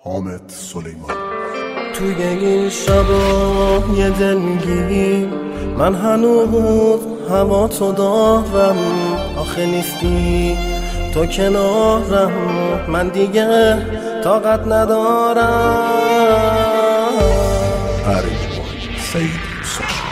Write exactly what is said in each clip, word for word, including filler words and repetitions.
حامد سلیمان. توی این شبای دلگیر من هنوز هوا تو دارم، آخه نیستی تو کنارم، من دیگه طاقت ندارم. ارگ سید ساشا.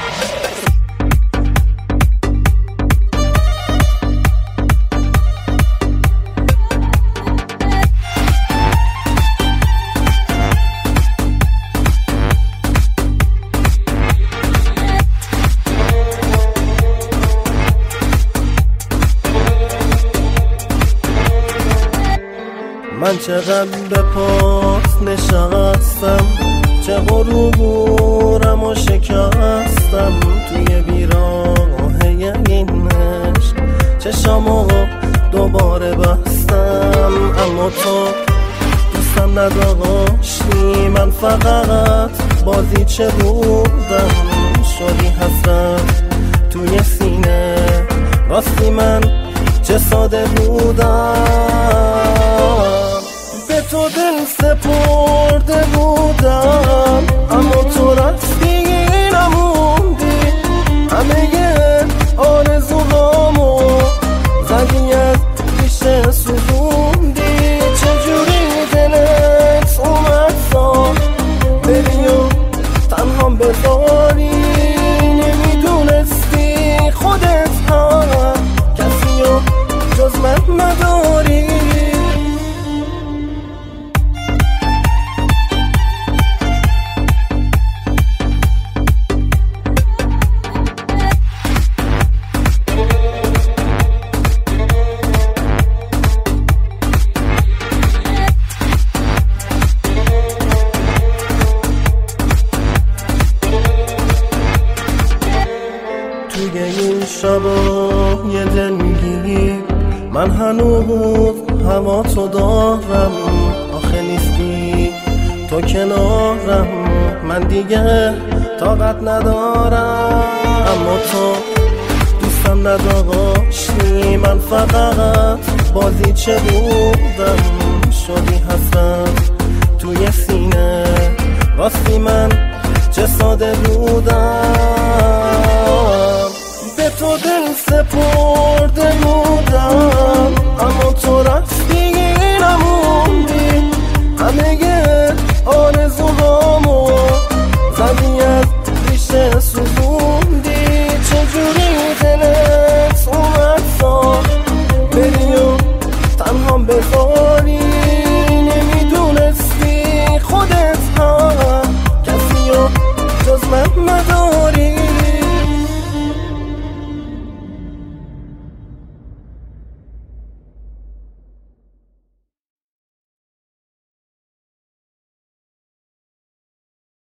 من چقدر به پاس نشستم، چه غرورم و شکستم توی بیراهه این عشق، چشامو دوباره بستم. اما تو دوستم نداشتی، من فقط بازیچه بودم، شدی حسرت توی سینه، راستی من چه ساده بودم. به تو دل سپرده بودم، اما تو رفتی نموندی، همه آرزوهامو زدی از پیشه سوزوندی. چجوری دلت اومد تا بری و تنهام بذاری، نمیدونستی خودت هم کسی و جز من نداری. توی این شبای دلگیر من هنوز هوا تو دارم، آخه نیستی تو کنارم، من دیگه طاقت ندارم. اما تو دوستم نداشتی، من فقط بازیچه بودم، شدی حسرت توی سینه، راستی من چه ساده بود.